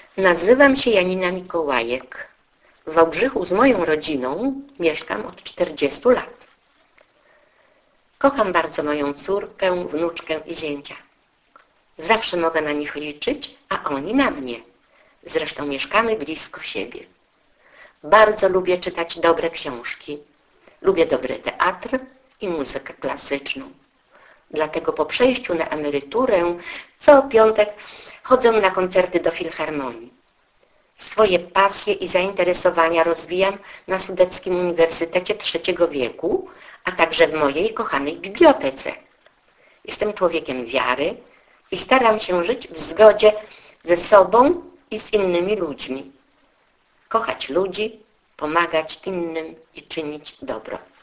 Nazywam się Janina Mikołajek. W Wałbrzychu z moją rodziną mieszkam od 40 lat. Kocham bardzo moją córkę, wnuczkę i zięcia. Zawsze mogę na nich liczyć, a oni na mnie. Zresztą mieszkamy blisko siebie. Bardzo lubię czytać dobre książki. Lubię dobry teatr i muzykę klasyczną. Dlatego po przejściu na emeryturę co piątek chodzę na koncerty do filharmonii. Swoje pasje i zainteresowania rozwijam na Sudeckim Uniwersytecie III wieku, a także w mojej kochanej bibliotece. Jestem człowiekiem wiary i staram się żyć w zgodzie ze sobą i z innymi ludźmi. Kochać ludzi, pomagać innym i czynić dobro.